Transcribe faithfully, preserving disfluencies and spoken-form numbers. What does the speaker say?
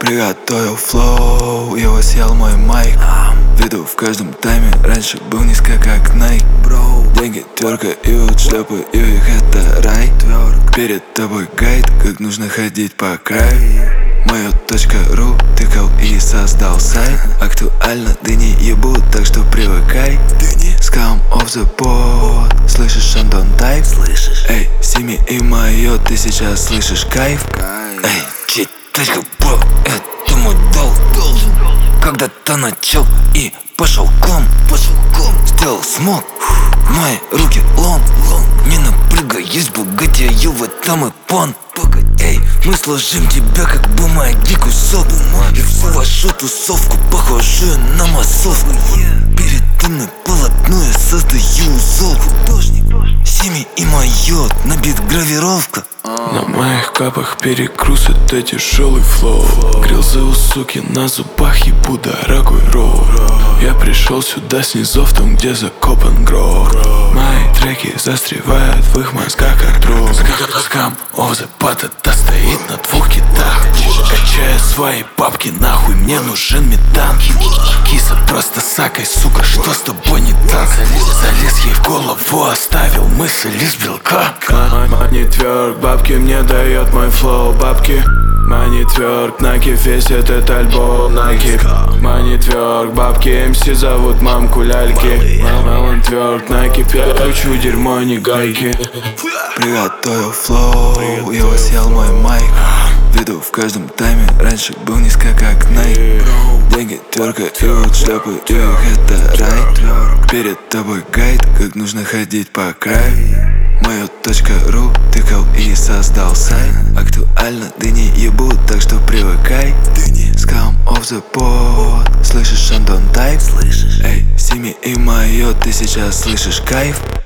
Приготовил флоу, его съел мой майк. Веду в каждом тайме, раньше был низко как Nike. Деньги тверкают, шлепаю их, это рай. Перед тобой гайд, как нужно ходить по краю. Мою точка ру тыкал и создал сайт. Актуально, дыни ебут, так что привыкай. Scum of the pod, слышишь Андон Тайп? Эй, Сими и Майо, ты сейчас слышишь кайф? Эй, чей точка бро, это мой долг. Когда-то начал и пошел клон. Сделал смог, мои руки лом. Не напрягаюсь, богатею в этом и пон. Эй, мы сложим тебя как бумаги кусок. И всю вашу тусовку похожую на массовку. Передо мной полотно, я создаю узор. Сими и Майо, набит гравировка. На моих капах перекрус, это тяжелый флоу. Грилзы у суки на зубах, ебу дорогой роу. Я пришел сюда с низов, там где закопан гроб. Мои треки застревают в их мозгах как дров. Scum of the pod, это стоит на двух китах. Качаю свои бабки, нахуй мне нужен метан. Киса просто сакай, сука, что с тобой не так? Залез ей в голову, оставил мысль из белка. Money twerk, бабки мне дает мой флоу, бабки. Money twerk, Nike весь этот альбом Nike. Money twerk, бабки, эм си зовут мамку ляльки. Мелон twerk, Nike, кручу дерьмо, не гайки. Приготовил флоу, его съел мой майк. Веду в каждом тайме, раньше был низко как Nike. Деньги тверкают, шлепаю их, это рай. Перед тобой гайд, как нужно ходить по краю. Мою точка ру тыкал и создал сайт. Актуально, дыни ебут, так что привыкай. Scum of the pod, слышишь Андон Тайп? Эй, Сими и Майо, ты сейчас слышишь кайф?